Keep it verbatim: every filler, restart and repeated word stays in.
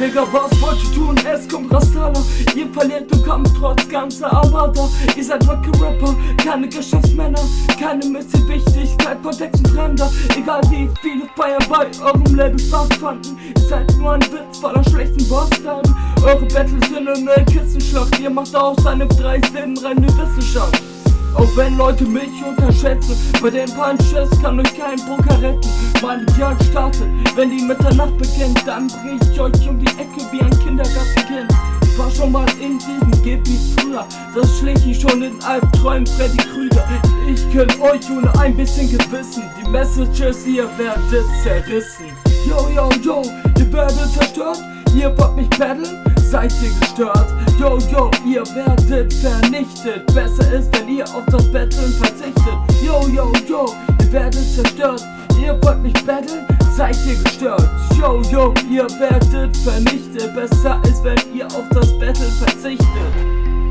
Digga, was wollt ihr tun? Es kommt Rastala. Ihr verliert den Kampf trotz ganzer Arbeiter. Ihr seid Rocky-Rapper, keine Geschäftsmänner. Keine Messe, Wichtigkeit von Text und Ränder. Egal wie viele feiern bei eurem Label Spaß fanden. Ihr seid nur ein Witz voller schlechten Bastarden. Eure Battles sind eine Kissenschlacht. Ihr macht aus einem drei Szenen reine Wissenschaft. Auch wenn Leute mich unterschätzen, bei den Punches kann euch kein Bunker retten. Meine Jagd startet, wenn die Mitternacht beginnt, dann bring ich euch um die Ecke wie ein Kindergartenkind. Ich war schon mal in diesem Gebiet früher, das schlägt ich schon in Albträumen Freddy Krüger. Ich kill euch ohne ein bisschen Gewissen, die Messages, ihr werdet zerrissen. Yo, yo, yo, ihr werdet zerstört, ihr wollt mich paddeln, seid ihr gestört. Yo, yo, ihr werdet vernichtet, besser ist, wenn ihr auf das Battlen verzichtet. Yo, yo, yo, ihr werdet zerstört, ihr wollt mich battlen, seid ihr gestört. Yo, yo, ihr werdet vernichtet, besser ist, wenn ihr auf das Battle verzichtet.